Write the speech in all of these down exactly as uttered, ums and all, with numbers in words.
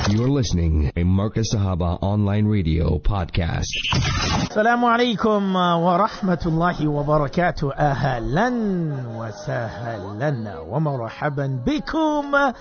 You're listening to Marcus Sahaba Online Radio Podcast. Assalamu alaikum wa rahmatullahi wa barakatuh. Ahlan wa sahlan wa marhaban bikum.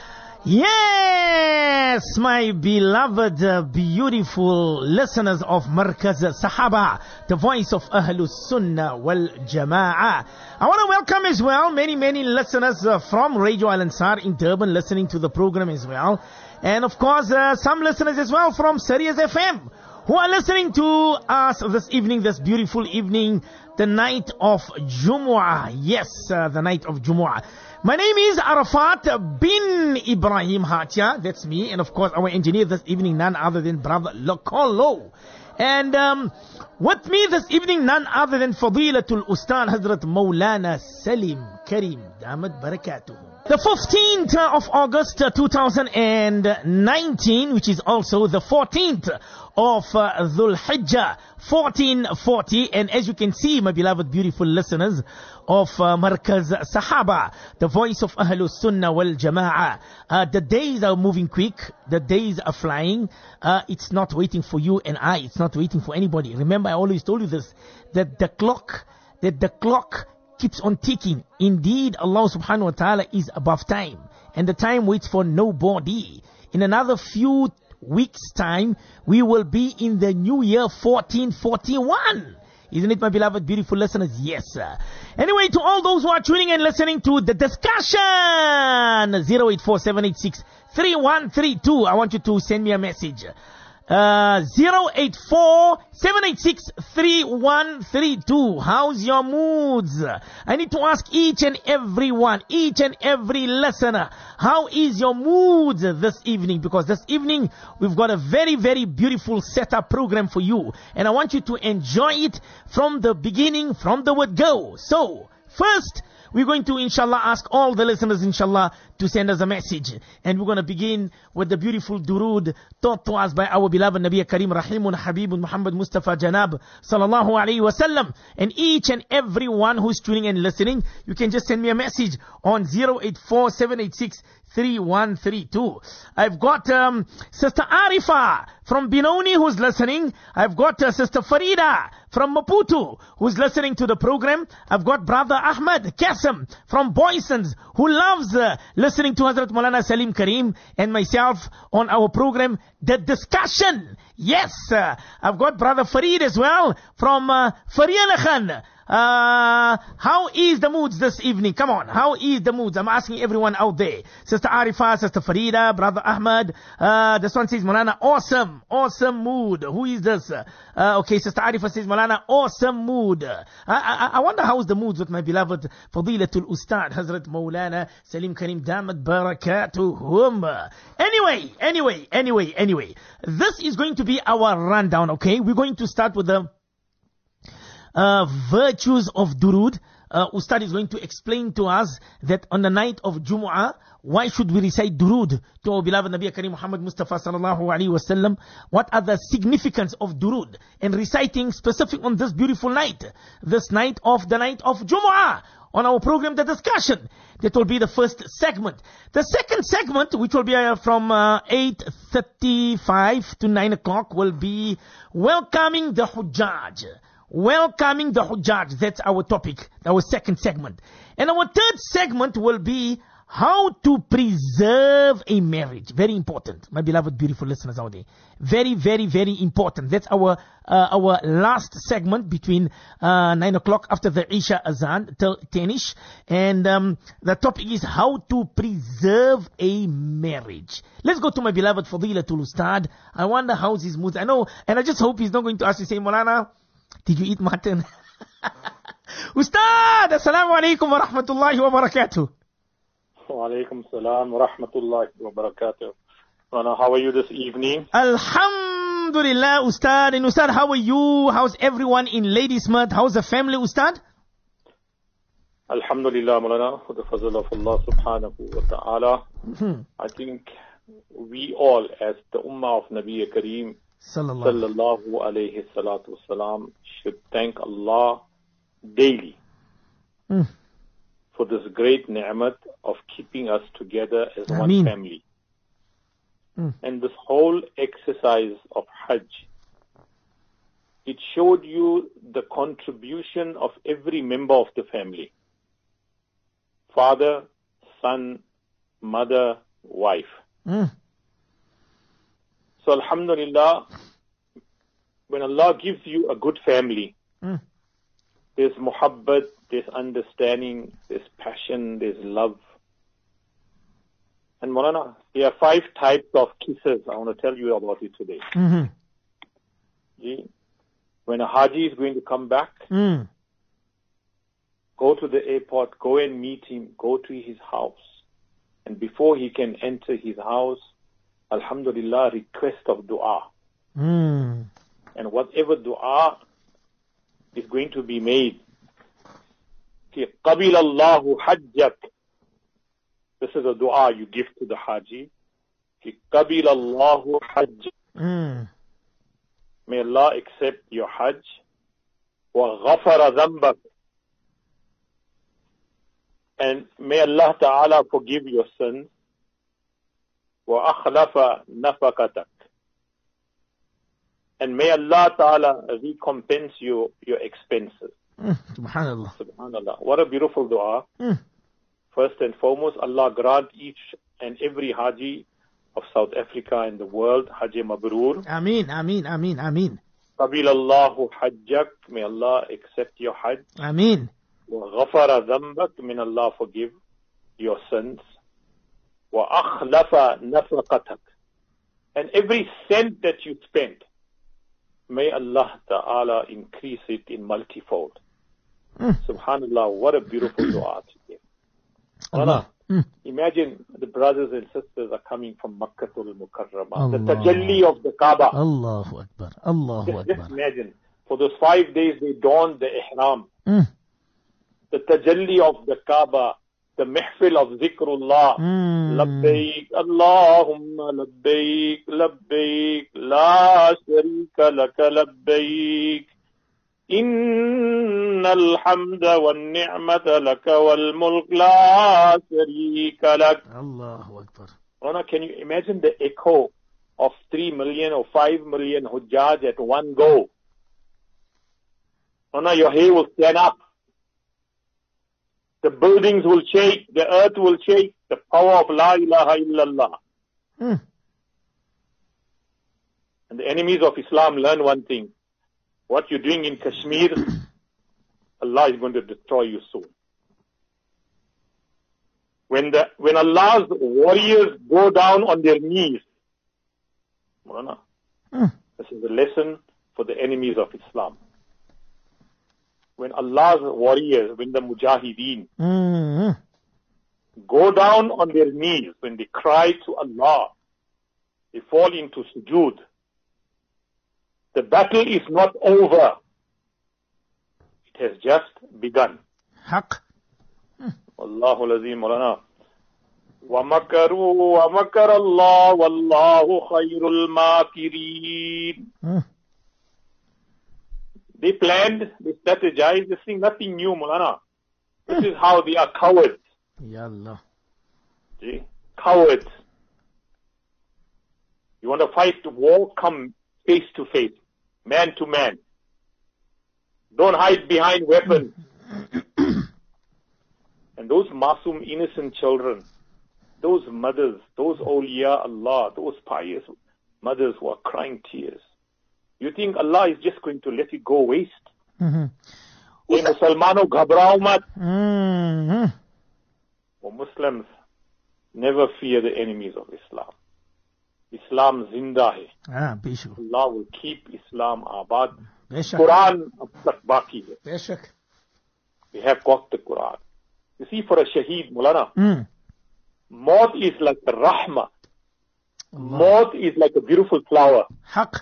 Yes, my beloved, uh, beautiful listeners of Markaz Sahaba, the voice of Ahlus Sunnah wal Jama'ah. I want to welcome as well many, many listeners uh, from Radio Al Ansar in Durban listening to the program as well. And of course, uh, some listeners as well from Sirius F M who are listening to us this evening, this beautiful evening, the night of Jumu'ah. Yes, uh, the night of Jumu'ah. My name is Arafat bin Ibrahim Hatia. That's me. And of course, our engineer this evening, none other than Brother Lokolo. And um, with me this evening, none other than Fadilatul Ustad Hazrat Maulana Salim Karim Damat Barakatuh. The fifteenth of August uh, two thousand nineteen, which is also the fourteenth of uh, Dhul Hijjah fourteen forty. And as you can see, my beloved beautiful listeners of uh, Markaz Sahaba, the voice of Ahlus Sunnah wal Jama'ah, uh, the days are moving quick, the days are flying. Uh, it's not waiting for you and I, it's not waiting for anybody. Remember, I always told you this, that the clock, that the clock keeps on ticking. Indeed, Allah subhanahu wa ta'ala is above time, and the time waits for nobody. In another few weeks time, we will be in the new year fourteen forty-one. Isn't it, my beloved beautiful listeners? Yes, sir. Anyway, to all those who are tuning and listening to the discussion, zero eight four seven eight six three one three two, I want you to send me a message. Uh, zero eight four seven eight six three one three two. How's your moods? I need to ask each and every one, each and every listener, how is your mood this evening? Because this evening we've got a very, very beautiful setup program for you, and I want you to enjoy it from the beginning, from the word go. So, first, we're going to, inshallah, ask all the listeners, inshallah, to send us a message. And we're going to begin with the beautiful durood taught to us by our beloved Nabi Karim Rahimun Habibun Muhammad Mustafa Janab Sallallahu Alaihi Wasallam. And each and every one who's tuning and listening, you can just send me a message on zero eight four seven eight six three one three two. I've got um, Sister Arifa from Benoni who's listening. I've got uh, Sister Farida from Maputo who's listening to the program. I've got Brother Ahmed Kasim from Boysons who loves uh, listening to Hazrat Maulana Salim Karim and myself on our program, The Discussion. Yes, uh, I've got Brother Farid as well from uh, Farialakhan. Uh, how is the moods this evening? Come on, how is the moods? I'm asking everyone out there. Sister Arifa, Sister Farida, Brother Ahmed. Uh, this one says, Maulana, awesome, awesome mood. Who is this? Uh, okay, Sister Arifa says, Maulana, awesome mood. I, I, I wonder how's the moods with my beloved Fadilatul Ustad, Hazrat Maulana Salim Karim Damat Barakatuhum. Anyway, anyway, anyway, anyway. This is going to be our rundown, okay? We're going to start with the Uh, virtues of Durood. Uh, Ustad is going to explain to us that on the night of Jumu'ah, why should we recite Durood to our beloved Nabi Karim Muhammad Mustafa Sallallahu Alaihi Wasallam? What are the significance of Durood and reciting specific on this beautiful night, this night of the night of Jumu'ah? On our program, The Discussion. That will be the first segment. The second segment, which will be uh, from uh, eight thirty-five to nine o'clock, will be welcoming the Hujjaj. Welcoming the Hujjaj. That's our topic, our second segment. And our third segment will be how to preserve a marriage. Very important, my beloved beautiful listeners out there. Very, very, very important. That's our uh, our last segment between uh, nine o'clock after the Isha Azan till ten-ish. And um, the topic is how to preserve a marriage. Let's go to my beloved Fadilatul Ustad. I wonder how's his mood. I know, and I just hope he's not going to ask you, say, Maulana, did you eat mutton? Ustad, assalamu alaikum wa rahmatullahi wa barakatuh. Wa alaikum salam wa rahmatullahi wa barakatuh. How are you this evening? Alhamdulillah, Ustad. And Ustad, how are you? How's everyone in Ladysmith? How's the family, Ustad? Alhamdulillah, Maulana, for the fazl of Allah subhanahu wa ta'ala. Mm-hmm. I think we all, as the ummah of Nabi Kareem sallallahu alayhi salatu wasalam, should thank Allah daily mm. for this great ni'mat of keeping us together as Ameen. One family. Mm. And this whole exercise of Hajj, it showed you the contribution of every member of the family. Father, son, mother, wife. Mm. So alhamdulillah, when Allah gives you a good family, mm. there's muhabbat, there's understanding, there's passion, there's love. And Maulana, there are five types of kisses. I want to tell you about it today. Mm-hmm. See, when a Haji is going to come back, mm. go to the airport, go and meet him, go to his house. And before he can enter his house, alhamdulillah, request of dua. Mm. And whatever dua is going to be made, قَبِلَ اللَّهُ حَجَّكَ. This is a dua you give to the Haji. قَبِلَ اللَّهُ حَجَّكَ. Mm. May Allah accept your Hajj. وَغَفَرَ ذَنْبَكَ. And may Allah Ta'ala forgive your sins. وَأَخْلَفَ نَفَقَتَكَ. And may Allah Ta'ala recompense you your expenses. Mm, Subhanallah. Subhanallah. What a beautiful dua. Mm. First and foremost, Allah grant each and every Haji of South Africa and the world Hajj Mabrur. Ameen, Ameen, Ameen, Ameen. Qabil Allahu Hajjak. May Allah accept your Hajj. Ameen. Wa ghafara dhanbak. May Allah forgive your sins. Wa akhlafa nafaqatak. And every cent that you spend, may Allah Ta'ala increase it in multifold. Mm. Subhanallah, what a beautiful dua today. Allah. Mm. Imagine the brothers and sisters are coming from Makkatul Mukarramah, the tajalli of the Kaaba. Allahu Akbar, Allahu just, Akbar. Just imagine, for those five days they donned the ihram. Mm. The tajalli of the Kaaba, the mihfil of zikrullah. Mm. Labbaik, Allahumma labbaik, labbaik, la sharika laka labbaik. إن الحمد والنعمة لك والملك لا شريك لك. Allahu Akbar. Rana, can you imagine the echo of three million or five million Hujjaj at one go? Rana, your hair will stand up. The buildings will shake, the earth will shake, the power of La ilaha illallah. Mm. And the enemies of Islam learn one thing. What you're doing in Kashmir, Allah is going to destroy you soon. When the when Allah's warriors go down on their knees, Mawlana, mm. this is a lesson for the enemies of Islam. When Allah's warriors, when the Mujahideen mm. go down on their knees, when they cry to Allah, they fall into sujood. The battle is not over. It has just begun. Haq. Wallahu lazim Maulana. وَمَكَرُوا وَمَكَرَ اللَّهُ وَاللَّهُ خَيْرُ الْمَاكِرِينَ. They planned, they strategized, this thing, nothing new, Maulana. This is how they are cowards. Ya Allah. See? Cowards. You want to fight the war? Come face to face. Man to man. Don't hide behind weapons. And those masoom, innocent children, those mothers, those awliya Allah, those pious mothers who are crying tears. You think Allah is just going to let it go waste? Mm-hmm. Hey, Musalmano, ghabrao mat. Mm-hmm. For Muslims, never fear the enemies of Islam. Islam zinda hai. Ah, Allah will keep Islam abad. Quran ab tak baki hai. Beshak. We have got the Quran. You see, for a shaheed, Mulana, mm. maut is like a rahmah. Maut is like a beautiful flower. Haq.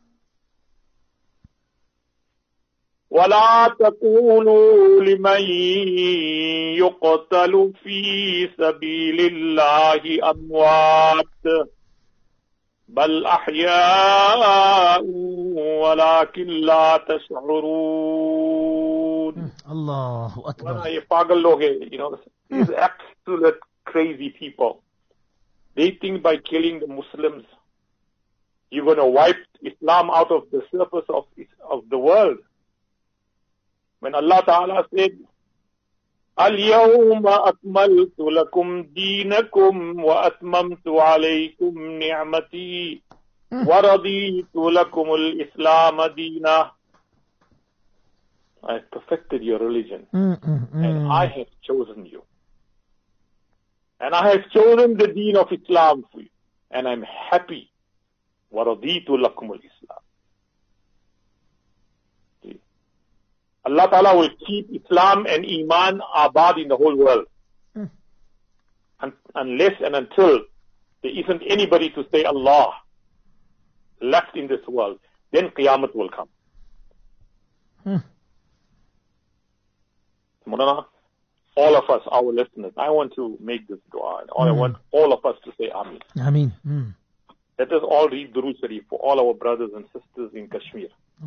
وَلَا تَقُولُوا لِمَنْ يُقْتَلُ فِي سَبِيلِ اللَّهِ أَمْوَاتٍ بَلْ أَحْيَاءٌ وَلَكِنْ لَا تَشْعُرُونَ. Allahu Akbar. You know, these absolute crazy people. They think by killing the Muslims, you're going to wipe Islam out of the surface of, of the world. When Allah Ta'ala said, اليوم أكملت لكم دينكم وأتممت عليكم نعمتي ورضيت لكم الإسلام دينا. I have perfected your religion mm, mm, mm. and I have chosen you. And I have chosen the deen of Islam for you. And I'm happy. وَرَضِيتُ لَكُمُ الْإِسْلَامِ. Allah Ta'ala will keep Islam and Iman abad in the whole world. Mm. Un- unless and until there isn't anybody to say Allah left in this world, then Qiyamah will come. Mm. Mulana, all of us, our listeners, I want to make this dua. And mm. I want all of us to say Ameen. Ameen. Mm. Let us all read Durood Sharif for all our brothers and sisters in Kashmir.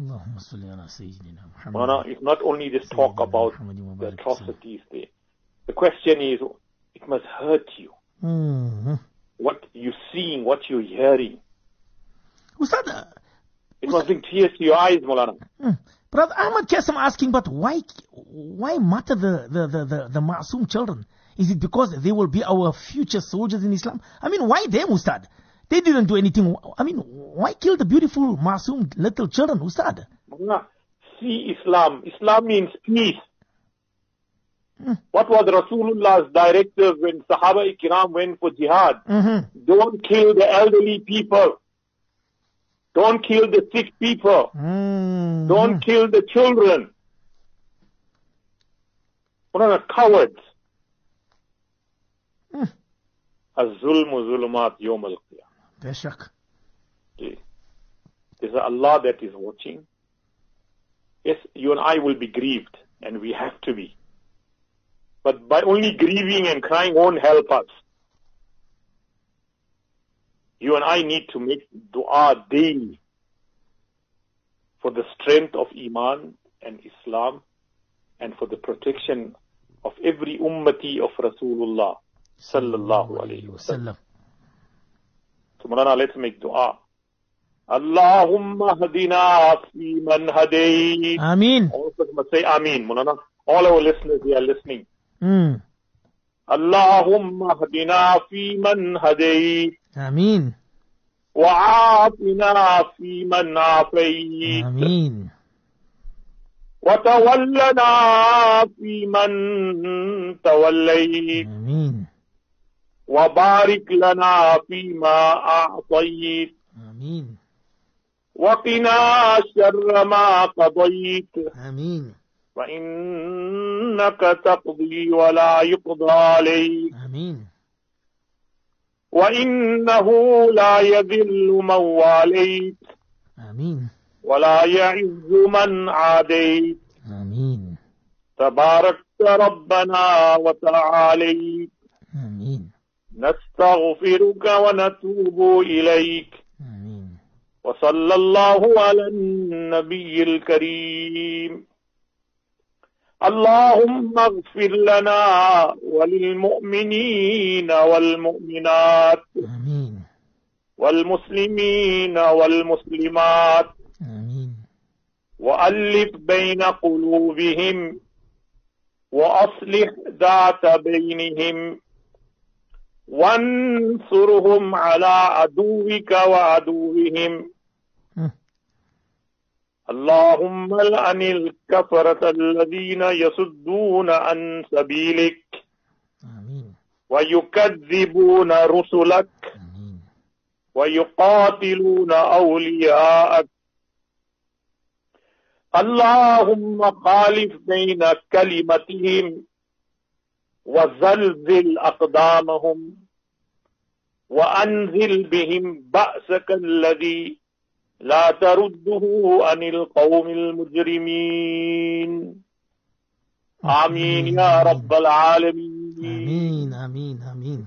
Mulana, it's not only this talk about the atrocities there. The question is, it must hurt you. Mm. What you're seeing, what you're hearing. Ustad, it must bring tears to your eyes, Mulana. Mm. Brother Ahmad Kassim asking, but why, why matter the, the, the, the, the Ma'soom children? Is it because they will be our future soldiers in Islam? I mean, why them, Ustad? They didn't do anything. I mean, why kill the beautiful Ma'soom little children, Ustad? See Islam. Islam means peace. Mm. What was Rasulullah's directive when Sahaba Ikram went for jihad? Mm-hmm. Don't kill the elderly people. Don't kill the sick people. Mm. Don't kill the children. What are the cowards? Mm. Az-zulmu zulumat yawm al-qiyamah. Beshak. There's Allah that is watching. Yes, you and I will be grieved, and we have to be. But by only grieving and crying won't help us. You and I need to make dua daily for the strength of Iman and Islam and for the protection of every ummati of Rasulullah sallallahu alayhi wa sallam. So Mulana, let's make dua. Allahumma hadina fi man hadayt. Ameen. All of us must say Ameen. Mulana, all our listeners here are listening. Mm. Allahumma hadina fi man hadayt. Ameen. وعافنا في من عافيت آمين وتولنا في من توليت آمين وبارك لنا فيما أعطيت آمين وقنا شر ما قضيت آمين فإنك تقضي ولا يقضى عليك آمين وإنه لا يذل من واليت آمين ولا يعز من عاديت آمين تباركت ربنا وتعاليت آمين نستغفرك ونتوب إليك آمين وصلى الله على النبي الكريم اللهم اغفر لنا وللمؤمنين والمؤمنات آمين والمسلمين والمسلمات آمين وألف بين قلوبهم وأصلح ذات بينهم وانصرهم على عدوك وعدوهم اللهم لعن الكفرة الذين يصدون عن سبيلك آمين ويكذبون رسلك آمين ويقاتلون أولياءك اللهم خالف بين كلمتهم وزلزل أقدامهم وأنزل بهم بأسك الذي لا ترده عن القوم المجرمين آمين يا رب العالمين آمين آمين آمين.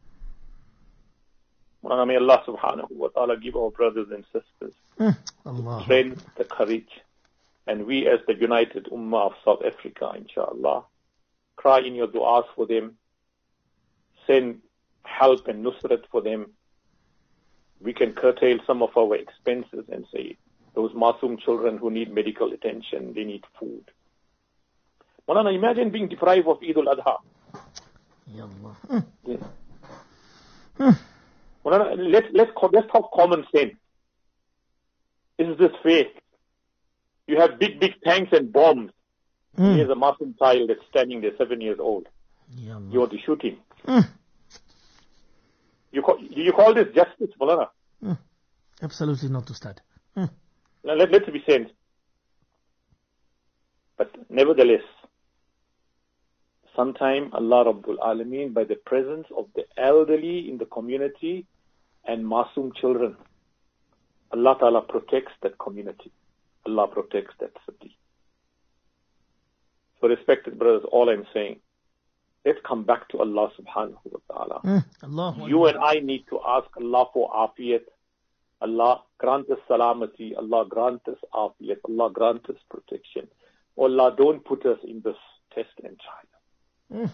May Allah subhanahu wa ta'ala give our brothers and sisters Allah. strength, the courage, and we as the united ummah of South Africa, inshallah, cry in your du'as for them, send help and nusrat for them. We can curtail some of our expenses and say, those Masoom children who need medical attention, they need food. Maulana, imagine being deprived of Eid al-Adha. Ya Allah. Mm. Yeah. Mm. Maulana, let's, let's, let's talk common sense. Is this fair? You have big, big tanks and bombs. Mm. Here's a Masoom child that's standing there, seven years old. Ya Allah. You want to shoot him. Mm. You call, you call this justice, Maulana? Mm. Absolutely not to start. Mm. Now let, let's be sense. But nevertheless, sometime Allah Rabbul Alameen, by the presence of the elderly in the community and Masoom children, Allah Ta'ala protects that community. Allah protects that city. So respected brothers, all I'm saying, let's come back to Allah Subhanahu wa Ta'ala. Mm, Allah you and I need to ask Allah for afiyat. Allah grant us salamati. Allah grant us afiyat. Allah grant us protection. Oh Allah, don't put us in this test and trial. Mm.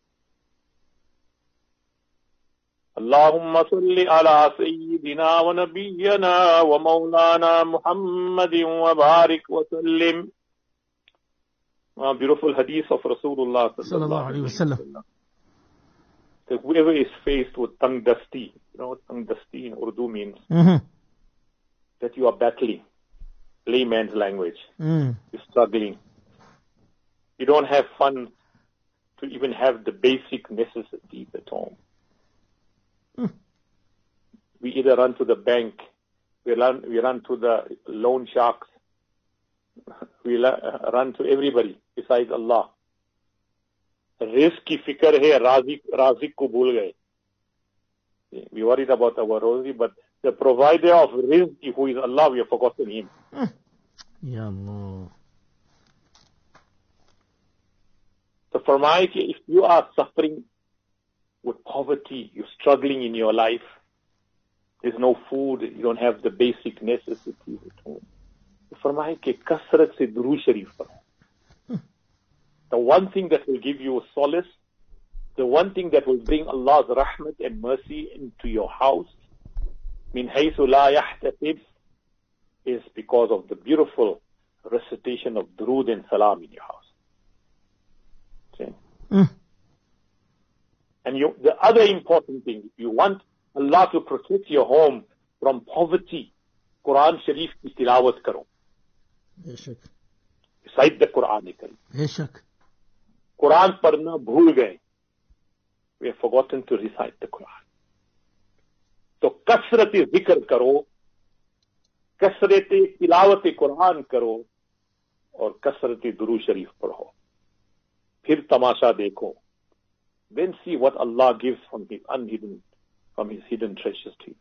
Allahumma salli ala sayyidina wa nabiyyana wa maulana Muhammadin wa barik wa sallim. A beautiful hadith of Rasulullah sallallahu alaihi wasallam. That whoever is faced with tongue dusty, you know what tongue dusty in Urdu means? Mm-hmm. That you are battling, layman's language. Mm. You're struggling. You don't have funds to even have the basic necessities at home. Mm. We either run to the bank, we run, we run to the loan sharks, we run to everybody besides Allah. Rizq ki fikr hai, razik, razik ko bhul gaye. We worried about our rosy, but the provider of rizq, who is Allah, we have forgotten Him. Mm. Ya Allah. So Farmai, if you are suffering with poverty, you're struggling in your life, there's no food, you don't have the basic necessities at home. Farmai ke kasrat se Durood Sharif padho. The one thing that will give you solace, the one thing that will bring Allah's rahmat and mercy into your house, min haythu la yahtasib, is because of the beautiful recitation of Durood and Salam in your house. Okay? Mm. And you, the other important thing, if you want Allah to protect your home from poverty, Quran Sharif ki tilawat karo. Beshak. Recite the Quran. Beshak. Quran padhna bhul gaye. We have forgotten to recite the Quran. So kasrati zikr karo, kasrati tilawat Quran karo, और kasrati Durood Sharif padho. Phir tamasha dekho. Then see what Allah gives from His unhidden, from His hidden treasures to you.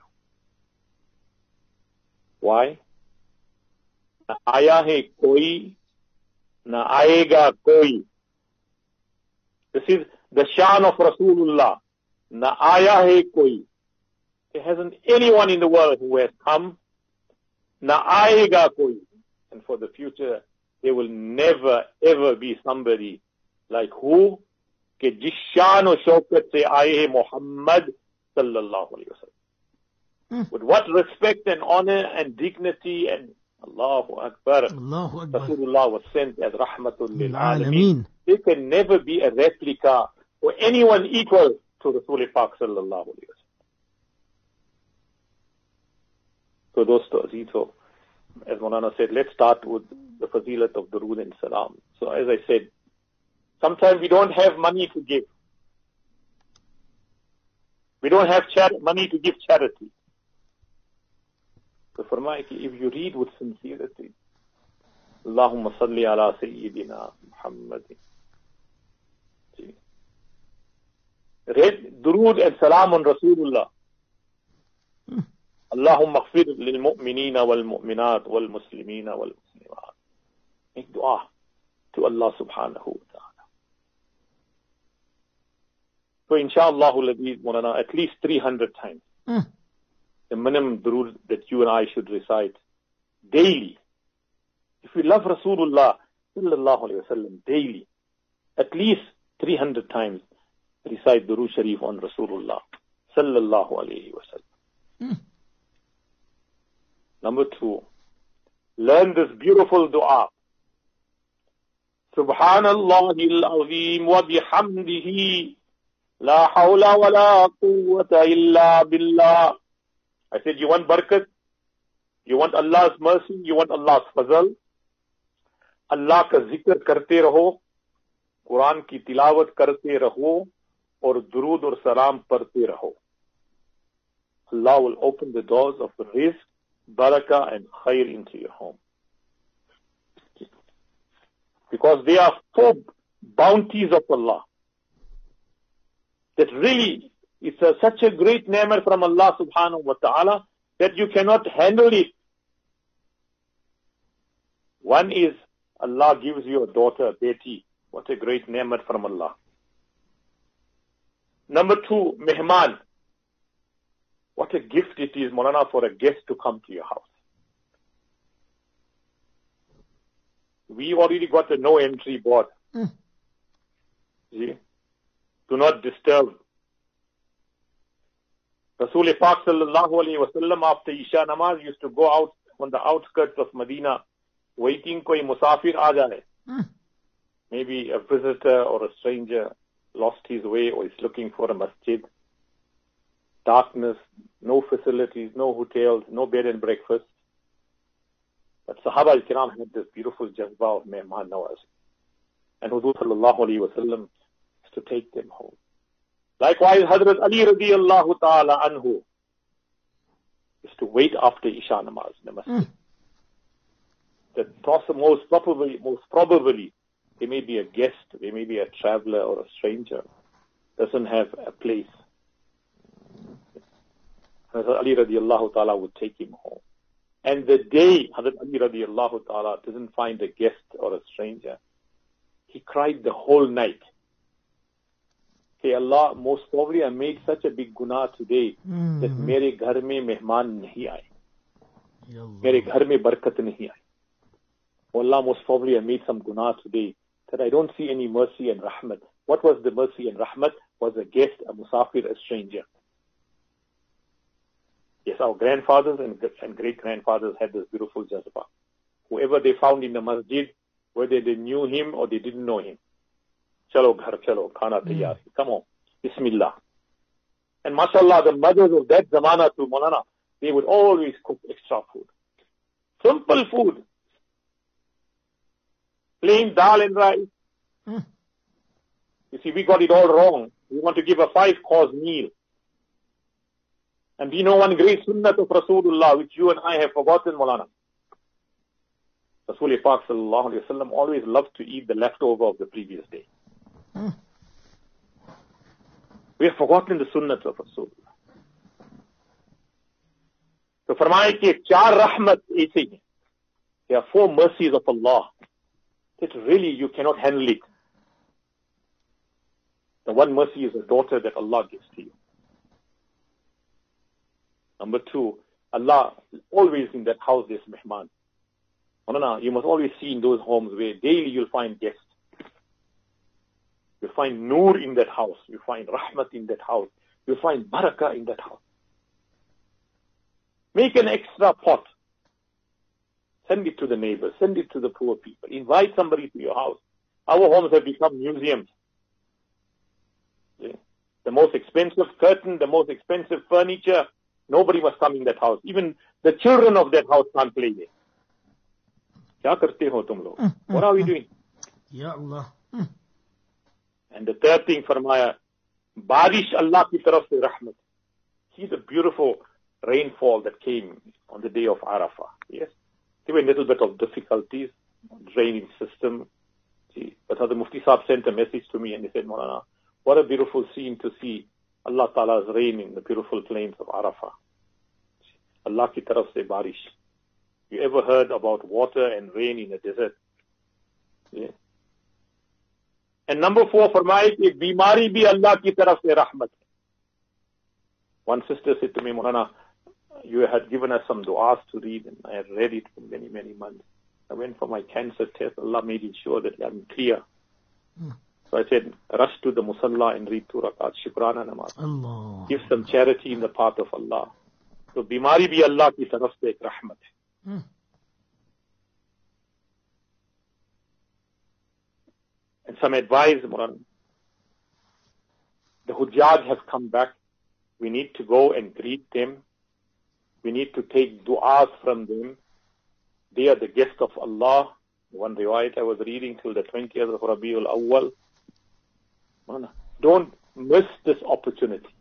Why? Na aaya hai koi, na aayega koi. This is the shan of Rasulullah. Na aaya hai koi. There hasn't anyone in the world who has come. Na aayega koi. And for the future, there will never ever be somebody like who? Ke jis shan o shaukat se aaye hai Muhammad sallallahu alayhi wa sallam. Mm. With what respect and honor and dignity and Allahu Akbar, Allahu Akbar. Rasulullah was sent as rahmatul lil alameen. There can never be a replica or anyone equal to Rasul Pak sallallahu alayhi wa sallam. So dosto azito, as Maulana said, let's start with the fazilat of Durood and Salam. So as I said, sometimes we don't have money to give. We don't have char- money to give charity. So Farmai, if you read with sincerity, Allahumma salli ala Sayyidina Muhammadin. Read Durood and Salam on Rasulullah. Hmm. Allahumma aghfir lil mu'minina wal mu'minat wal muslimina wal muslimat. Make dua to Allah subhanahu wa ta'ala. So inshallah, Maulana, at least three hundred times. Mm. The minimum durood that you and I should recite daily. If we love Rasulullah sallallahu alayhi wa sallam daily, at least three hundred times recite Durood Sharif on Rasulullah Sallallahu alayhi wa sallam. Mm. Number two, learn this beautiful dua. Subhanallah al-azim wa bihamdihi la hawla wa la quwwata illa billah. I said, you want barakat? You want Allah's mercy? You want Allah's fazal? Allah ka zikr karte raho, Quran ki tilawat karte raho, aur durood aur salam padhte raho. Allah will open the doors of rizq, barakah and khair into your home. Because they are four bounties of Allah. That really, it's a, such a great ni'mat from Allah subhanahu wa ta'ala that you cannot handle it. One is, Allah gives you a daughter, a beti. What a great ni'mat from Allah. Number two, mehman. What a gift it is, Maulana, for a guest to come to your house. We already got a no entry board. Mm. See? Do not disturb. Rasul Pak sallallahu alayhi wa sallam after Isha namaz used to go out on the outskirts of Medina waiting koi musafir aa jaye. Mm. Maybe a visitor or a stranger lost his way or is looking for a masjid. Darkness, no facilities, no hotels, no bed and breakfast. But Sahaba al-Kiram had this beautiful jazba of mehman nawaz. And Hudur sallallahu alayhi wa sallam used to take them home. Likewise, Hazrat Ali radiyallahu ta'ala anhu used to wait after Isha namaz in the masjid. Mm. That poss- most probably, most probably, they may be a guest, they may be a traveler or a stranger, doesn't have a place. Hazrat Ali radiallahu ta'ala would take him home. And the day Hazrat Ali radiallahu ta'ala doesn't find a guest or a stranger, he cried the whole night. Hey Allah, most probably I made such a big guna today Mm. that mere ghar mein mehman nahi aaye. Mere ghar mein barakat nahi aaye. Oh Allah, most probably I made some guna today that I don't see any mercy and rahmat. What was the mercy and rahmat? Was a guest, a musafir, a stranger. Yes, our grandfathers and, and great-grandfathers had this beautiful jazba. Whoever they found in the masjid, whether they knew him or they didn't know him. Chalo ghar, chalo, khana tayyar. Come on, Bismillah. And mashallah, the mothers of that zamana to Maulana, they would always cook extra food. Simple food. Plain dal and rice. Mm. You see, we got it all wrong. We want to give a five-course meal. And we know one great sunnah of Rasulullah, which you and I have forgotten, Maulana. Rasul Pak sallallahu alayhi wa sallam always loved to eat the leftover of the previous day. Mm. We have forgotten the sunnah of Rasulullah. So farmaye ki char rahmat aise hai. There are four mercies of Allah that really you cannot handle it. The one mercy is a daughter that Allah gives to you. Number two, Allah always in that house there's mehman. Maulana, you must always see in those homes where daily you'll find guests. You'll find nur in that house. You'll find rahmat in that house. You'll find barakah in that house. Make an extra pot. Send it to the neighbors. Send it to the poor people. Invite somebody to your house. Our homes have become museums. Yeah. The most expensive curtain, the most expensive furniture, nobody must come in that house. Even the children of that house can't play there. Kya karte ho tum log? What are we doing? Ya Allah. And the third thing, farmaya, barish Allah ki taraf se rahmat. See the beautiful rainfall that came on the day of Arafah. Yes. There were a little bit of difficulties, draining system. See, but the Mufti Sahib sent a message to me and he said, Maulana, what a beautiful scene to see Allah Ta'ala's rain in the beautiful plains of Arafah. Allah ki taraf se barish. You ever heard about water and rain in a desert? Yeah. And number four, farmaye ki bimari bhi Allah ki taraf se rahmat. One sister said to me, Maulana, you had given us some du'as to read and I had read it for many, many months. I went for my cancer test. Allah made it sure that I'm clear. Mm. So I said, rush to the musalla and read two rakat, shukrana namaz. Allah. Give some charity in the path of Allah. So bimari bhi Allah ki taraf se ek rahmat hai. Hmm. And some advice, Moran. The Hujjaj has come back. We need to go and greet them. We need to take du'as from them. They are the guests of Allah. One riwayat I was reading till the twentieth of Rabiul Awwal. Don't miss this opportunity.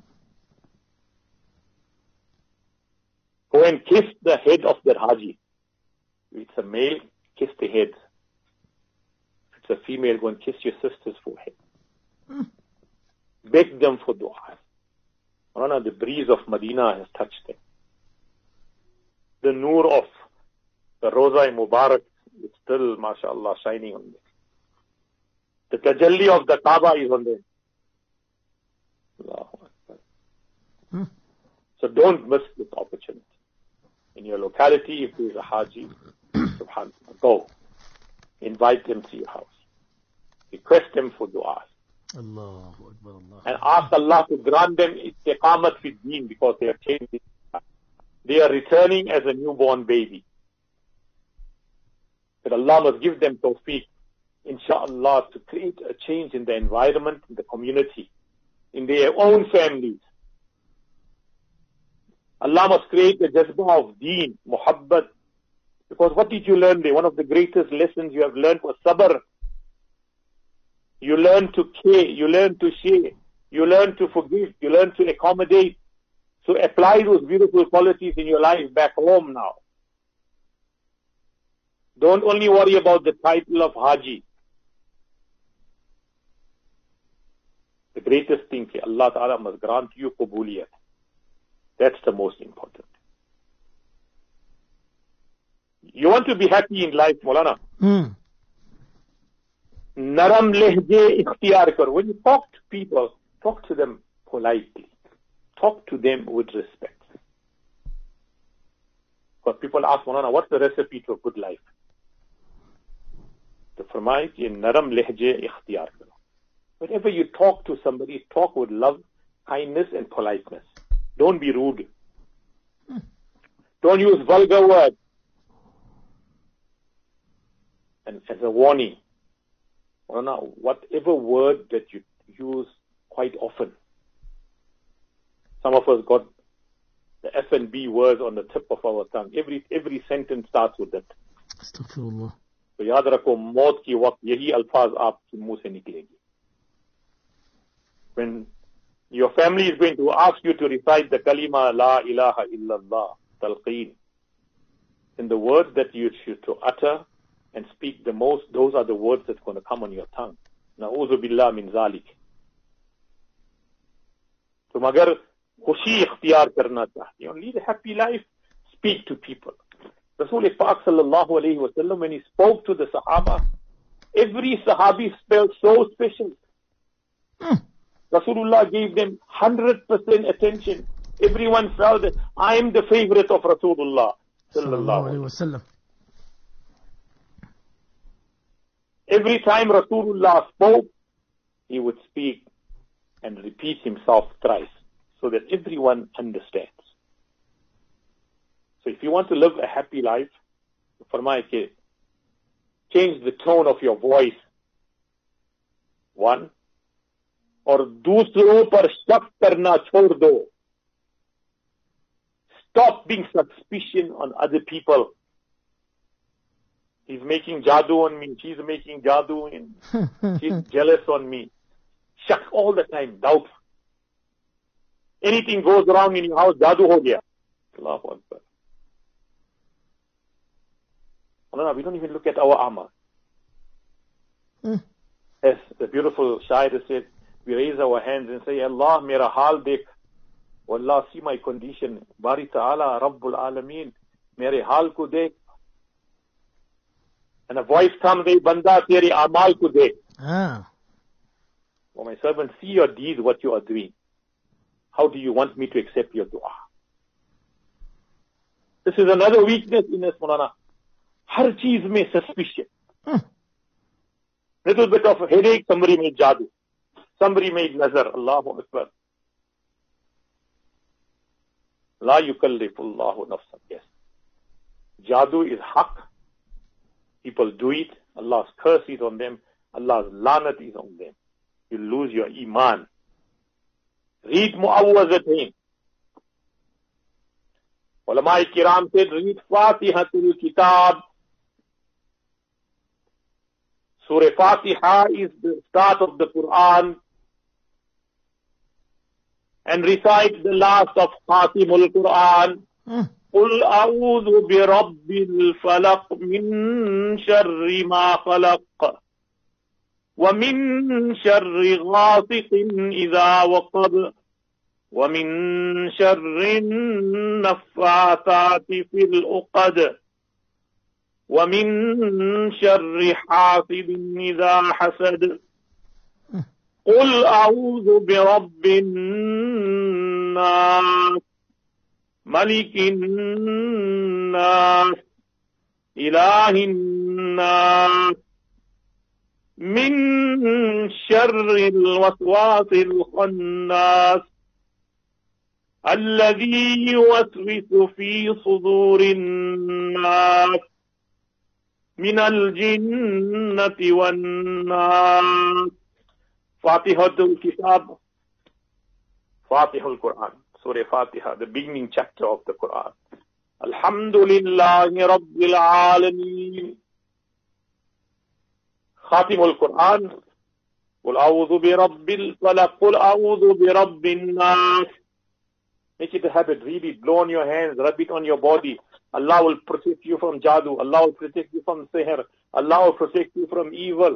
Go and kiss the head of the Haji. If it's a male, kiss the head. If it's a female, go and kiss your sister's forehead. Hmm. Beg them for dua. The breeze of Medina has touched them. The noor of the Roza Mubarak is still, mashallah, shining on them. The tajalli of the Kaaba is on them. Allahu Akbar. Hmm. So don't miss this opportunity. In your locality, if there is a Haji, subhanAllah, go. Invite them to your house. Request them for du'as. Allahu Akbar, Allah. And ask Allah to grant them istiqamat fi deen, because they are changing. They are returning as a newborn baby. But Allah must give them tawfiq, inshaAllah, to create a change in the environment, in the community, in their own families. Allah must create a jazbah of deen, muhabbat. Because what did you learn there? One of the greatest lessons you have learned was sabr. You learn to care, you learn to share, you learn to forgive, you learn to accommodate. So apply those beautiful qualities in your life back home now. Don't only worry about the title of Haji. The greatest thing, Allah Ta'ala must grant you qabuliyat. That's the most important. You want to be happy in life, Maulana? Mm. Naram lehje ikhtiyar kar. When you talk to people, talk to them politely. Talk to them with respect. Because people ask, Maulana, what's the recipe to a good life? The farmai ki naram lehje ikhtiyar kar. Whenever you talk to somebody, talk with love, kindness and politeness. Don't be rude. Hmm. Don't use vulgar words. And as a warning, whatever word that you use quite often. Some of us got the F and B words on the tip of our tongue. Every every sentence starts with that. Astaghfirullah. So yaad rakho, maut ki waqt yahi alfaz aapke muh se niklegi. When your family is going to ask you to recite the kalima la ilaha illallah, talqeen, then the words that you should to utter and speak the most, those are the words that's going to come on your tongue. Na'udhu billah min zalik. So magar khushi ikhtiyar karna chahte, you lead a happy life, speak to people. Rasul Pak sallallahu alayhi wa sallam, when he spoke to the Sahaba, every Sahabi felt so special. Hmm. Rasulullah gave them one hundred percent attention. Everyone felt that I am the favorite of Rasulullah sallallahu alayhi wa sallam. Every time Rasulullah spoke, he would speak and repeat himself thrice so that everyone understands. So if you want to live a happy life, farmai ke, change the tone of your voice. One. और दूसरों पर शक करना छोड़ दो. Stop being suspicious on other people. He's making jadoo on me. She's making jadoo and she's jealous on me. Shak all the time, doubt. Anything goes wrong in your house, jadoo ho gaya. Allahu Akbar. No, no, we don't even look at our amal. Mm. As the beautiful Shaira said, we raise our hands and say, Allah, mera hal dekh. Wallah, see my condition. Bari Ta'ala, Rabbul Alameen, mere hal ko dekh. And a voice comes, hey, banda, tere amal ko dekh. Ah. Oh, my servant, see your deeds, what you are doing. How do you want me to accept your dua? This is another weakness in us, Maulana. Har cheez mein suspicion. Hmm. Little bit of headache, somebody made jadoo. Somebody made nazar. Allahu Akbar. La yukallifullahu nafsan. Yes. Jadoo is haq. People do it. Allah's curse is on them. Allah's lanat is on them. You lose your iman. Read Mu'awwazatain. Ulama Kiram said, read Fatihatul Kitab. Surah Fatiha is the start of the Quran. And recite the last of Khatimul Quran. Mm. قل أعوذ برب الفلق من شر ما خلق ومن شر غاسق إذا وقب ومن شر النفاثات في العقد ومن شر حاسد إذا حسد قل أعوذ برب الناس ملك الناس إله الناس من شر الوسواس الخناس الذي يوسوس في صدور الناس من الجنة والناس. Fatihatul Kitab, Fatihul Quran, Surah Fatiha, the beginning chapter of the Quran. Alhamdulillahi Rabbil Alameen. Khatimul Quran, Qul a'udhu bi Rabbil Falaq, Qul a'udhu bi Rabbin Nas. Make it a habit, read it, blow on your hands, rub it on your body. Allah will protect you from jadoo. Allah will protect you from sihr. Allah will protect you from evil.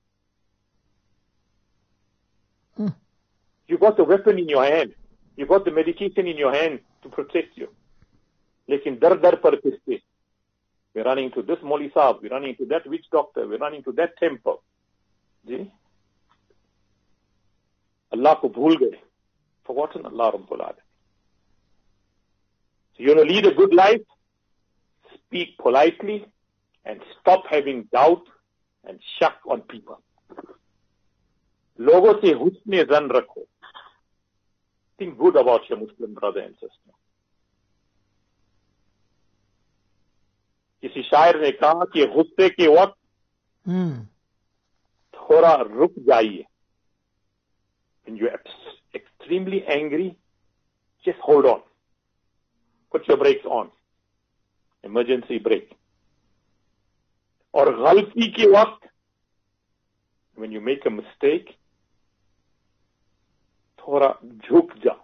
Hmm. You got the weapon in your hand. You got the medication in your hand to protect you. Lekin dar dar par piste. We're running to this Moli Saab, we're running to that witch doctor, we're running to that temple. See? Allah ko bhool gaye. Forgotten Allah Rabbul Alamin. So you want to lead a good life? Speak politely and stop having doubt and shak on people. Logo se husne zan rakho. Think good about your Muslim brother and sister. किसी शायर ने कहा कि गुस्से के वक्त थोड़ा रुक जाइए. When you're extremely angry, just hold on. Put your brakes on. Emergency brake. और गलती के वक्त, when you make a mistake, थोड़ा झुक जाओ.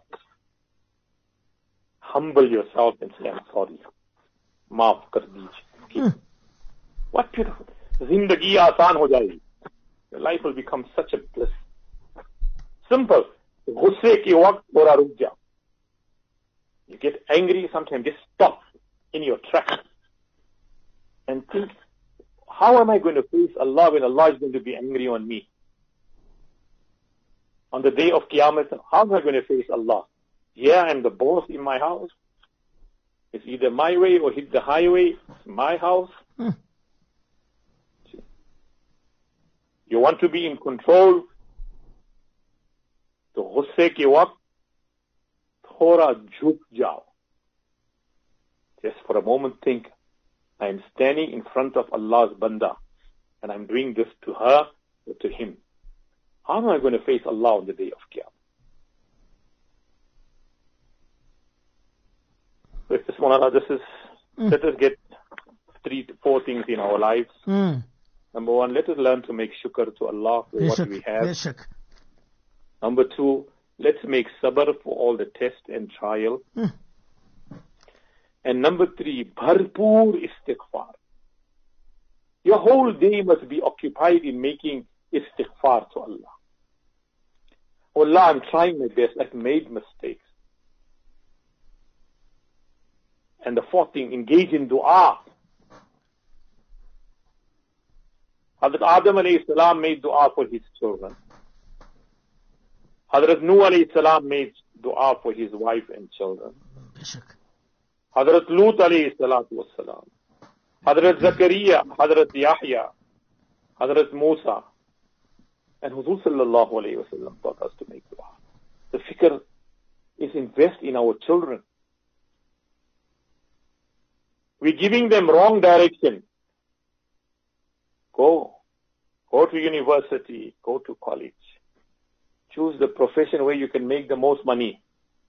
Humble yourself and say, I'm sorry. माफ कर दीजिए. Hmm. What beautiful. Zindagi आसान हो जाएगी. Your life will become such a bliss. Simple. गुस्से के वक्त थोड़ा रुक जाओ. You get angry, sometimes just stop in your tracks and think, how am I going to face Allah when Allah is going to be angry on me? On the day of Qiyamah, how am I going to face Allah? Yeah, I'm the boss in my house. It's either my way or hit the highway. It's my house. Hmm. You want to be in control. तो गुस्से के वक्त थोड़ा झुक जाओ. Just for a moment think, I am standing in front of Allah's banda and I'm doing this to her or to him. How am I going to face Allah on the day of Qiyamah? So if this one, this is, mm. let us get three to four things in our lives. Mm. Number one, let us learn to make shukr to Allah for yes, what we have. Yes, Number two, let's make sabr for all the test and trial. Mm. And number three, bharpoor istighfar. Your whole day must be occupied in making istighfar to Allah. Oh Allah, I'm trying my best. I've made mistakes. And the fourth thing, engage in dua. Hazrat Adam alayhi salam made dua for his children. Hazrat Nuh alayhi salam made dua for his wife and children. Hazrat Lut alayhi salatu was salam. Hazrat Zakaria, Hazrat Yahya, Hazrat Musa, And Huzur sallallahu alayhi wa sallam taught us to make dua. The fikr is invest in our children. We're giving them wrong direction. Go. Go to university. Go to college. Choose the profession where you can make the most money.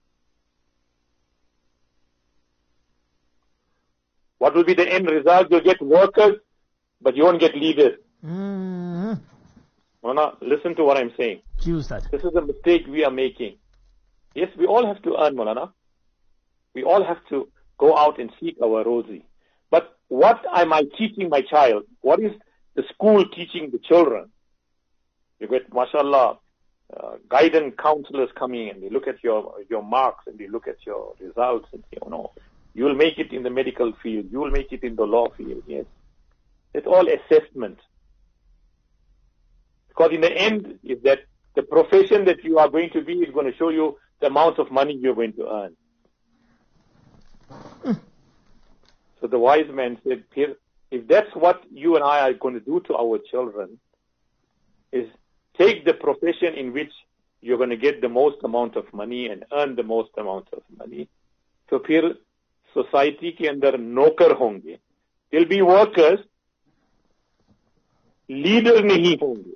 What will be the end result? You'll get workers, but you won't get leaders. Mm-hmm. Mona, listen to what I'm saying. Choose that. This is a mistake we are making. Yes, we all have to earn, Maulana. We all have to go out and seek our rosy. But what am I teaching my child? What is the school teaching the children? You get, mashallah, uh, guidance counselors coming and they look at your your marks and they look at your results and say, oh no, you will make it in the medical field, you will make it in the law field. Yes. It's all assessment. Because in the end, is that the profession that you are going to be is going to show you the amount of money you're going to earn. Mm. So the wise man said, if that's what you and I are going to do to our children, is take the profession in which you're going to get the most amount of money and earn the most amount of money. So फिर society के अंदर नौकर होंगे. There'll be workers, leader नहीं होंगे.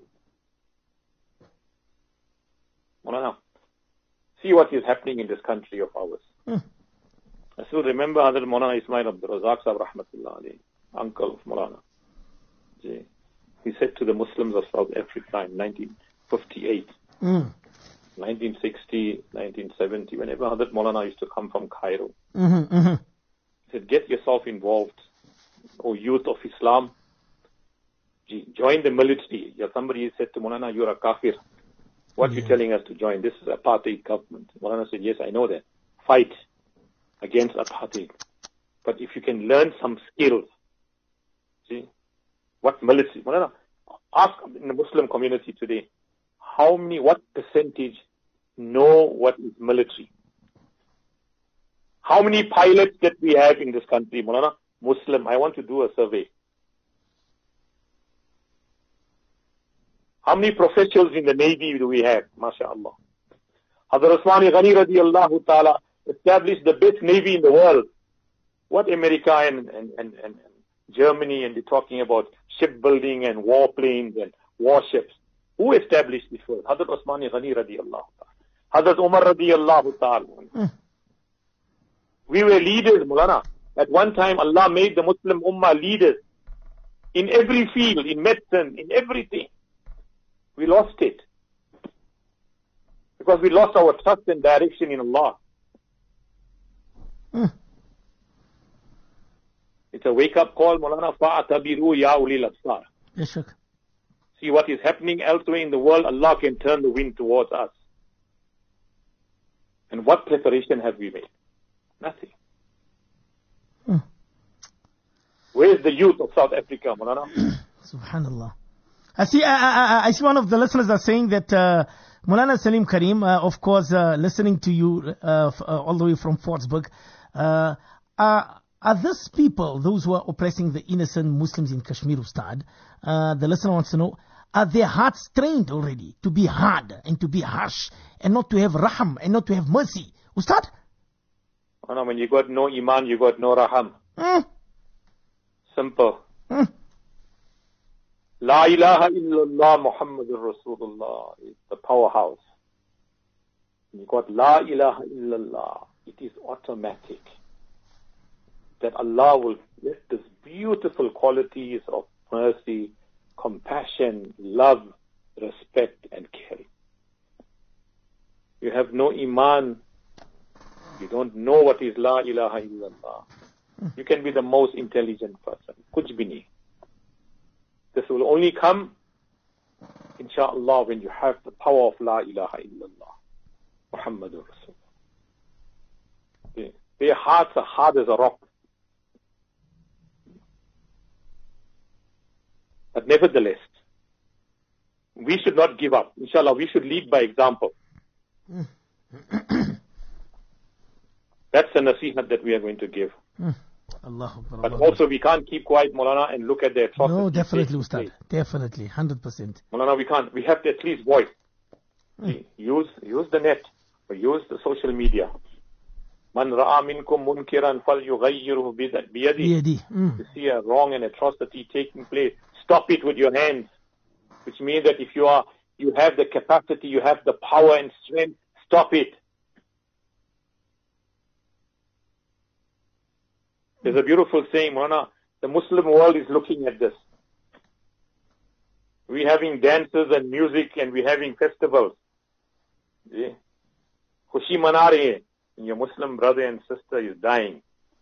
Maulana, see what is happening in this country of ours. Hmm. I still remember Hazrat Maulana Ismail Abdul Razak Sahib Rahmatullah alayhi, uncle of Maulana. He said to the Muslims of South Africa in nineteen fifty-eight, mm. nineteen sixty, nineteen seventy, whenever Hazrat Maulana used to come from Cairo, mm-hmm, mm-hmm. he said, get yourself involved, O youth of Islam, join the military. Somebody said to Maulana, you're a kafir. What are yeah. you telling us to join? This is apartheid government. Maulana said, yes, I know that. Fight against apartheid. But if you can learn some skills, see, what military? Maulana, ask in the Muslim community today, how many, what percentage know what is military? How many pilots that we have in this country? Maulana, Muslim, I want to do a survey. How many professionals in the Navy do we have? MashaAllah. Hazrat Usman Ghani radiallahu ta'ala established the best Navy in the world. What America and, and, and, and Germany, and they're talking about shipbuilding and warplanes and warships. Who established this world? Hazrat Usman Ghani radiallahu ta'ala. Hazrat Umar radiallahu ta'ala. Mm. We were leaders, Mulana. At one time, Allah made the Muslim Ummah leaders in every field, in medicine, in everything. We lost it. Because we lost our trust and direction in Allah. Mm. It's a wake-up call, Maulana. Fa'atabiru ya ulil absar. Yes, sir. See what is happening elsewhere in the world, Allah can turn the wind towards us. And what preparation have we made? Nothing. Mm. Where is the youth of South Africa, Maulana? Subhanallah. I see, I, I, I see one of the listeners are saying that uh, Maulana Salim Karim, uh, of course, uh, listening to you uh, f- uh, all the way from Fortsburg, uh, are, are these people, those who are oppressing the innocent Muslims in Kashmir, Ustad, uh, the listener wants to know, are their hearts trained already to be hard and to be harsh and not to have raham and not to have mercy? Ustad? Oh no, when you got no iman, you got no raham. Mm. Simple. Mm. La ilaha illallah Muhammadur Rasulullah is the powerhouse. You got La ilaha illallah. It is automatic that Allah will let these beautiful qualities of mercy, compassion, love, respect and caring. You have no iman. You don't know what is La ilaha illallah. You can be the most intelligent person. Kuch bhi nahi. This will only come, inshaAllah, when you have the power of La ilaha illallah. Muhammadur Rasulullah. Their hearts are hard as a rock. But nevertheless, we should not give up. Inshallah, we should lead by example. That's the nasihat that we are going to give. Allah Akbar, but Allah also we can't keep quiet, Maulana, and look at the atrocities. No, definitely, Ustad. Definitely, one hundred percent. Maulana, we can't. We have to at least voice. Mm. Use, use the net, or use the social media. Man ra'a minkum munkiran falyughayyirhu biyadi. You see a wrong and atrocity taking place, stop it with your hands. Which means that if you are, you have the capacity, you have the power and strength, stop it. There's a beautiful saying, Maulana, the Muslim world is looking at this. We're having dances and music and we're having festivals. Khushi mana rahe hai. And your Muslim brother and sister is dying.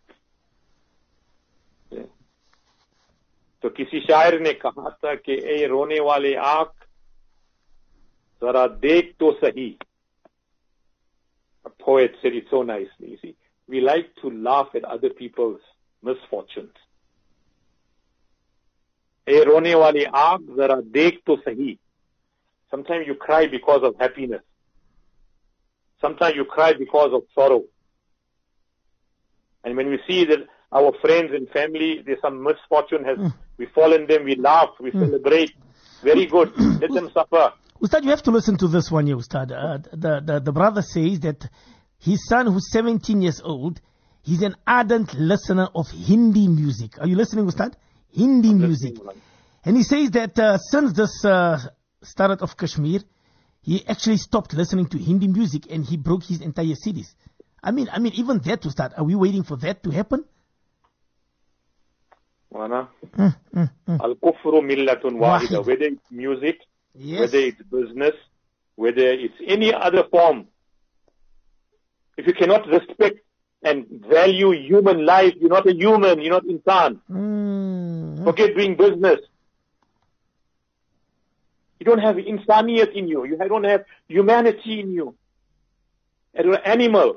तो किसी शायर ने कहा था कि ए रोने वाले आंख जरा देख तो सही. A poet said it so nicely. You see, we like to laugh at other people's misfortunes. ए रोने वाले आंख जरा देख तो सही. Sometimes you cry because of happiness. Sometimes you cry because of sorrow. And when we see that our friends and family, there's some misfortune has mm. befallen them, we laugh, we mm. celebrate. Very good. Let them suffer. Ustad, you have to listen to this one here, Ustad. Uh, the, the, the brother says that his son, who's seventeen years old, he's an ardent listener of Hindi music. Are you listening, Ustad? Hindi I'm music. And he says that uh, since this uh, started of Kashmir, he actually stopped listening to Hindi music and he broke his entire C Ds. I mean, I mean, even that to start. Are we waiting for that to happen? Mana, mm, mm, mm. Al-kufru millatun wahida. Whether it's music, yes. whether it's business, whether it's any other form. If you cannot respect and value human life, you're not a human, you're not insan. Mm. Forget doing business. You don't have insaniyat in you. You don't have humanity in you. You're an animal.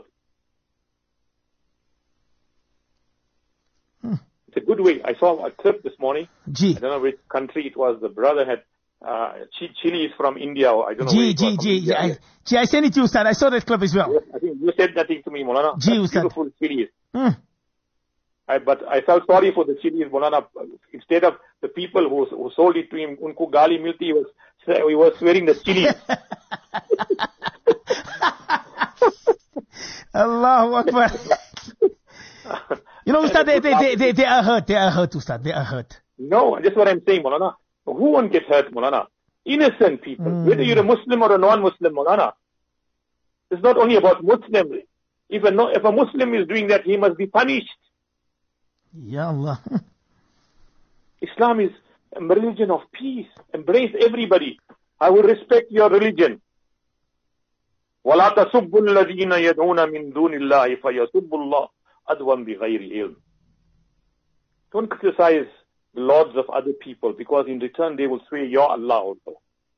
Hmm. It's a good way. I saw a clip this morning. Gee. I don't know which country it was. The brother had uh, chili is from India. Or I don't know Gee, where it gee, was. gee, gee. I, gee, I sent it to you, Ustad. I saw that clip as well. Yes, I think you said that thing to me, Maulana. Gee, Ustad. Beautiful chilies. Hmm. I, but I felt sorry for the chilies, Maulana. Instead of the people who, who sold it to him, unko gali milti, he was, he was swearing the chilies. Allahu Akbar. You know, Ustad, they, they, they, they are hurt. They are hurt, Ustad. They are hurt. No, that's what I'm saying, Maulana. Who won't get hurt, Maulana? Innocent people. Mm. Whether you're a Muslim or a non-Muslim, Maulana. It's not only about Muslims. If a, no, if a Muslim is doing that, he must be punished. Ya Allah. Islam is a religion of peace. Embrace everybody. I will respect your religion. وَلَا تَسُبُّ الَّذِينَ يَدْعُونَ مِن دُونِ اللَّهِ فَيَسُبُّ اللَّهَ عَدْوًا بِغَيْرِ عِلْمٍ. Don't criticize the lords of other people, because in return they will swear, Ya Allah also.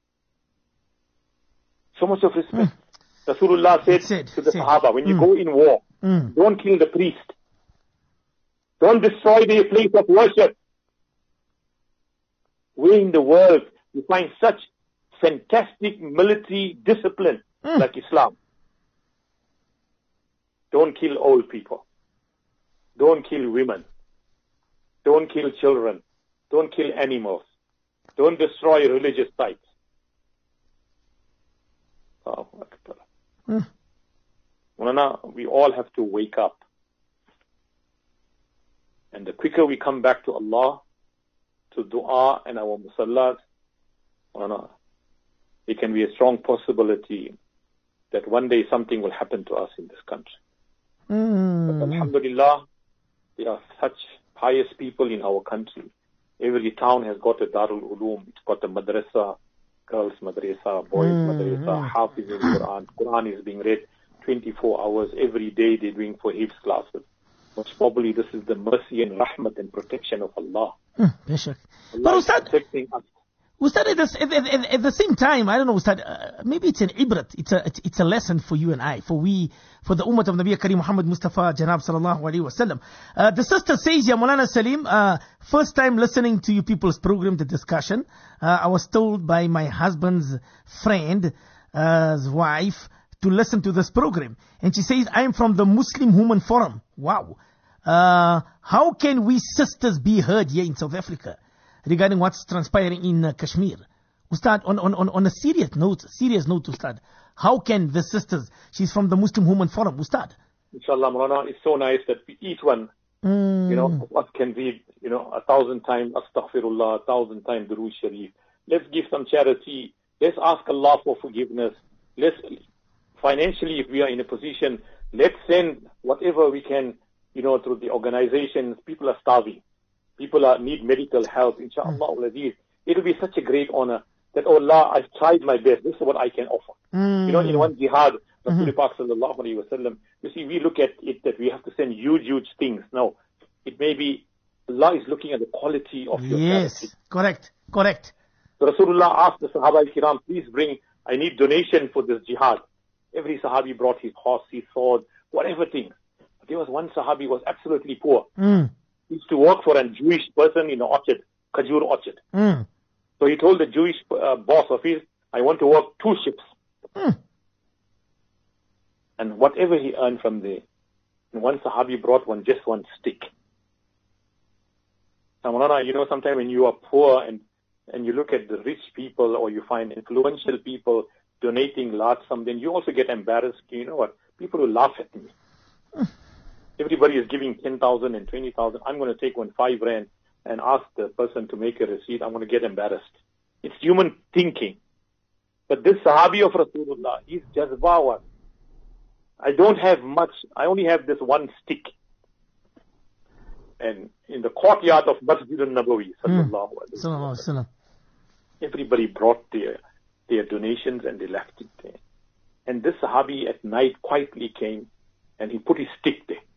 So much of respect. Mm. Rasulullah said, said to the said. Sahaba, when mm. you go in war, mm. don't kill the priest. Don't destroy their place of worship. Where in the world you find such fantastic military discipline mm. like Islam? Don't kill old people. Don't kill women. Don't kill children. Don't kill animals. Don't destroy religious sites. Oh, mm. Mulana, we all have to wake up. And the quicker we come back to Allah, to dua and our musallas, Mulana, it can be a strong possibility that one day something will happen to us in this country. Mm. But alhamdulillah, there are such pious people in our country. Every town has got a Darul Uloom. It's got a madrasa, girls madrasa, boys mm. madrasa, Hafiz in Quran. Quran is being read twenty-four hours every day. They're doing for Hifz classes. Most probably this is the mercy and rahmat and protection of Allah. Mm, Allah but Ustad, protecting us. Ustad, at the, at, at, at the same time, I don't know, Ustad, uh, maybe it's an ibrat, it's a, it's a lesson for you and I, for we, for the ummah of Nabi Kareem Muhammad Mustafa Janab Sallallahu Alaihi Wasallam. Uh, the sister says, Ya Maulana Salim, uh, first time listening to you people's program, the discussion, uh, I was told by my husband's friend, uh, his wife, to listen to this program. And she says, I am from the Muslim Women Forum. Wow. Uh, how can we sisters be heard here in South Africa regarding what's transpiring in uh, Kashmir? Ustad, on, on, on, on a serious note, serious note, Ustad, how can the sisters, she's from the Muslim Women Forum, Ustad. Inshallah, Maulana, it's so nice that we, each one, mm. you know, what can read, you know, a thousand times Astaghfirullah, a thousand times Durood Sharif. Let's give some charity. Let's ask Allah for forgiveness. Let's, financially, if we are in a position, let's send whatever we can, you know, through the organizations. People are starving. People are, need medical help. Inshallah, mm. it'll be such a great honor that, oh Allah, I've tried my best. This is what I can offer. Mm. You know, in one jihad, Rasul Pak sallallahu alayhi wa sallam, you see, we look at it that we have to send huge, huge things. No, it may be Allah is looking at the quality of your Yes, charity. correct, correct. So Rasulullah asked the Sahaba al-Kiram, please bring, I need donation for this jihad. Every Sahabi brought his horse, his sword, whatever thing. But there was one Sahabi who was absolutely poor. Mm. He used to work for a Jewish person in an orchard, Khajur orchard. Mm. So he told the Jewish uh, boss of his, I want to work two ships. Mm. And whatever he earned from there, and one Sahabi brought one, just one stick. Now, you know, sometimes when you are poor and, and you look at the rich people or you find influential people donating large sum, then you also get embarrassed. You know what? People will laugh at me. Mm. Everybody is giving ten thousand and twenty thousand. I'm going to take one five rand and ask the person to make a receipt. I'm going to get embarrassed. It's human thinking. But this Sahabi of Rasulullah, he's jazba. I don't have much. I only have this one stick. And in the courtyard of Masjid al-Nabawi, sallallahu alayhi wa sallam, everybody brought their, their donations and they left it there. And this Sahabi at night quietly came and he put his stick there.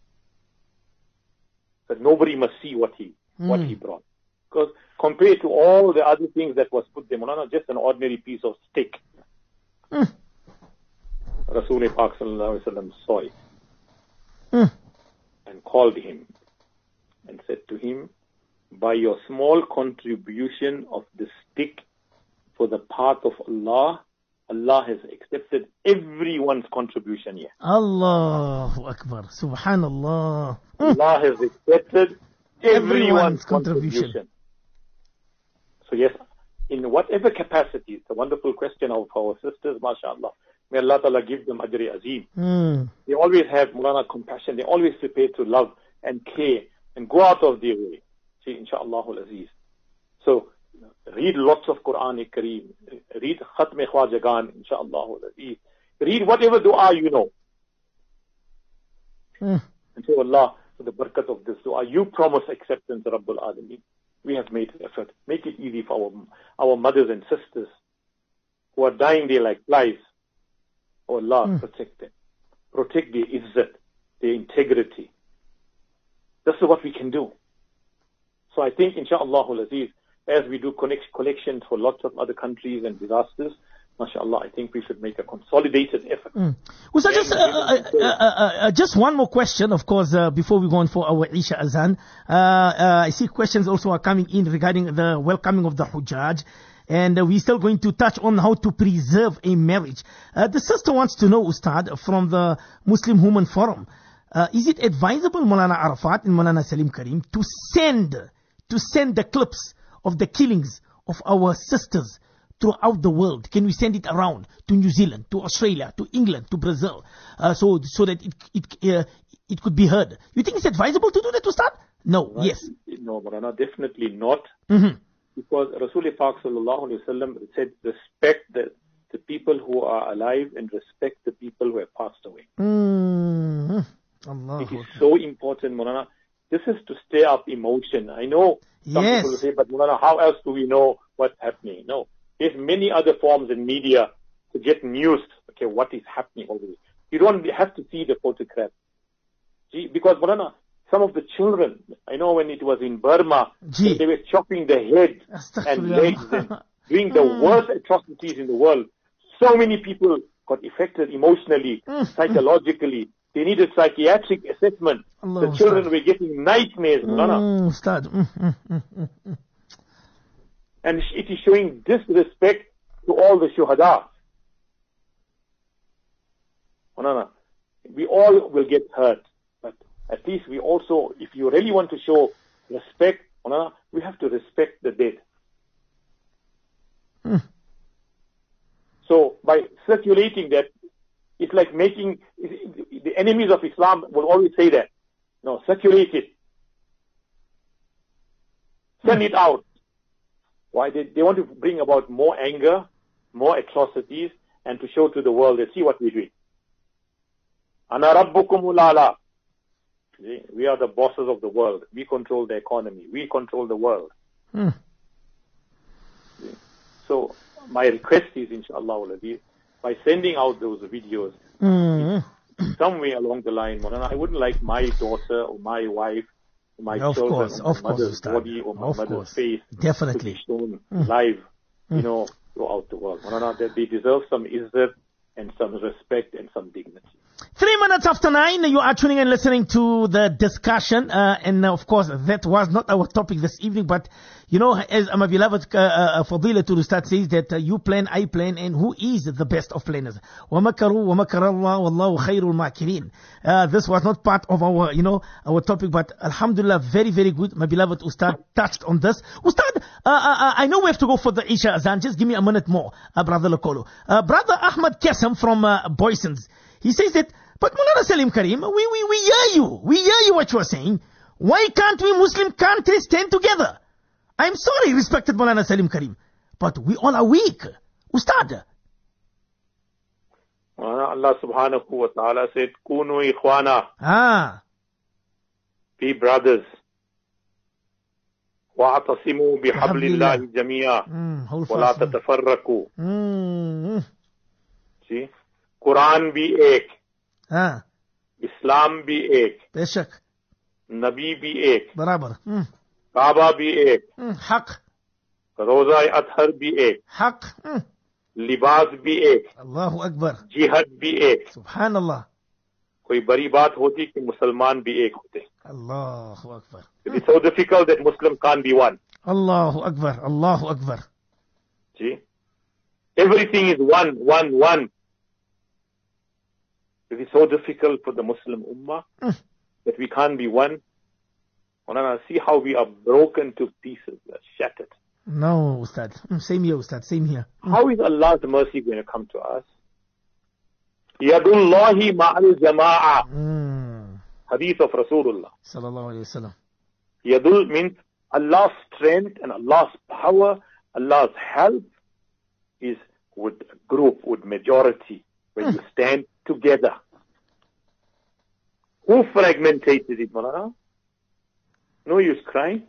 But nobody must see what he, mm. what he brought. Because compared to all the other things that was put there, Mulana, just an ordinary piece of stick. Mm. Rasul Pak sallallahu alayhi wa sallam saw it mm. and called him and said to him, by your small contribution of the stick for the path of Allah, Allah has accepted everyone's contribution here. Allahu Akbar. Subhanallah. Allah has accepted everyone's, everyone's contribution. contribution. So yes, in whatever capacity, it's a wonderful question of our sisters, mashallah. May Allah Ta'ala give them ajri azim. Mm. They always have Mulana compassion. They always prepare to love and care and go out of their way. See, inshaAllah al-Aziz. So, read lots of Quran-e-Kareem. Read Khatm-e Khwajagan, inshaAllah al-Aziz. Read whatever dua you know. Mm. And say, Allah, for the barakat of this dua, you promise acceptance, Rabbul Alameen. We have made an effort. Make it easy for our, our mothers and sisters who are dying there like flies. Oh Allah, mm. protect them. Protect their izzat, their integrity. This is what we can do. So I think, inshaAllah al-Aziz, as we do connect, collections for lots of other countries and disasters, mashallah, I think we should make a consolidated effort. Mm. Well, so just, uh, uh, uh, uh, just one more question, of course, uh, before we go on for our Isha Azan. Uh, uh, I see questions also are coming in regarding the welcoming of the Hujjaj. And uh, we're still going to touch on how to preserve a marriage. Uh, the sister wants to know, Ustad, from the Muslim Women Forum, uh, is it advisable, Maulana Arafat and Maulana Salim Karim, to send, to send the clips of the killings of our sisters throughout the world? Can we send it around to New Zealand, to Australia, to England, to Brazil, uh, so so that it it uh, it could be heard? You think it's advisable to do that, Ustad? No. Right. Yes. No, Maulana, definitely not. Mm-hmm. Because Rasul Pak sallallahu alayhi wa sallam said, respect the, the people who are alive and respect the people who have passed away. Mm-hmm. Allah. It is so important, Maulana. This is to stir up emotion. I know some yes. people will say, but Maulana, how else do we know what's happening? No. There's many other forms in media to get news. Okay, what is happening over there? You don't have to see the photograph. See, because Maulana, some of the children, I know when it was in Burma, Gee. they were chopping the head and legs and doing the worst atrocities in the world. So many people got affected emotionally, psychologically. They needed psychiatric assessment. Allah, the children Ustad. were getting nightmares. Mm, Ustad. Mm, mm, mm, mm, mm. And it is showing disrespect to all the shuhada. Oh, no, no. We all will get hurt. But at least we also, if you really want to show respect, we have to respect the dead. Hmm. So by circulating that, it's like making, the enemies of Islam will always say that. No, circulate it. Send it out. Why? They, they want to bring about more anger, more atrocities, and to show to the world that see what we're doing. Ana rabbukumul a'la. We are the bosses of the world. We control the economy. We control the world. Hmm. So my request is, inshallah, by sending out those videos, mm. somewhere along the line, I wouldn't like my daughter or my wife, or my of children, course, or my of mother's course, body, or my of mother's course. face Definitely. to be shown mm. live, mm. you know, throughout the world. That they deserve some izzat and some respect and some dignity. Three minutes after nine, you are tuning and listening to the discussion, uh, and uh, of course that was not our topic this evening, but you know, as my beloved uh, uh, Fadilatul Ustad says that uh, you plan, I plan, and who is the best of planners? وَمَكَرُوا وَمَكَرَ اللَّهُ وَاللَّهُ خَيْرُ الْمَاكِرِينَ. Uh, this was not part of our, you know, our topic, but alhamdulillah, very, very good. My beloved Ustad touched on this. Ustad, uh, uh, I know we have to go for the Isha Azan. Just give me a minute more, uh, Brother Lokolo. Uh, Brother Ahmad Kassam from uh, Boysons, he says that, but Mulana Salim Karim, we, we, we hear you. We hear you what you are saying. Why can't we Muslim countries stand together? I'm sorry, respected Mulana Salim Karim, but we all are weak. Ustad. Allah subhanahu wa ta'ala said, Kunu ikhwana. Ah. Be brothers. Wa'atasimu bihablillahi jami'a. Wa la tatafarraku. Mm. See? Quran bhi ek. हाँ. इस्लाम भी एक, बेशक, नबी भी एक, बराबर, काबा भी एक, हक, रोजा अतहर भी एक, हक, लिबास भी एक, अल्लाहु अकबर, जिहाद भी एक. सुभान अल्लाह. कोई बड़ी बात होती कि मुसलमान भी एक होते. अल्लाहु Akbar. It is so difficult that Muslim can't be one. अल्लाहु अकबर, अल्लाहु Akbar. See, everything is one, one, one. It is so difficult for the Muslim Ummah mm. that we can't be one. See how we are broken to pieces, we are shattered. No, Ustad. Same here, Ustad. Same here. Mm. How is Allah's mercy going to come to us? Yadullahi ma'al jama'a. Mm. Hadith of Rasulullah. Sallallahu alayhi wa sallam. Yadul means Allah's strength and Allah's power, Allah's help is with group, with majority, when mm. you stand together. Who fragmentated it, Malana? No use crying.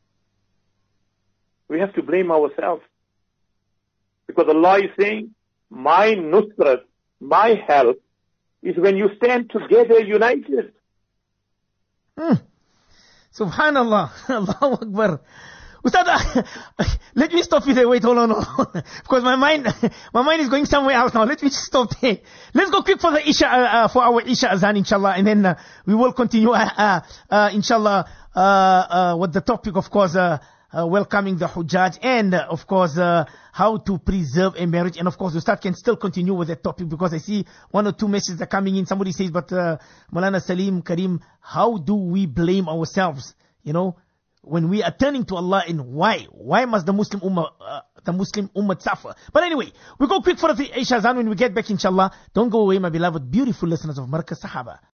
We have to blame ourselves. Because Allah is saying, my nusrat, my help, is when you stand together united. Mm. Subhanallah. Allahu Akbar. Ustad, let me stop you there. Wait, hold on, hold on. Because my mind, my mind is going somewhere else now. Let me just stop there. Let's go quick for the Isha, uh, uh, for our Isha Azan, inshallah, and then uh, we will continue, uh, uh, uh, inshallah, uh, uh, with the topic, of course, uh, uh, welcoming the Hujjaj, and uh, of course, uh, how to preserve a marriage. And of course, Ustad can still continue with that topic because I see one or two messages are coming in. Somebody says, but uh, Maulana Salim Karim, how do we blame ourselves? You know, when we are turning to Allah, in why? Why must the Muslim Ummah, uh, the Muslim Ummah suffer? But anyway, we go quick for the Isha Azan. When we get back, inshallah, don't go away, my beloved, beautiful listeners of Markaz Sahaba.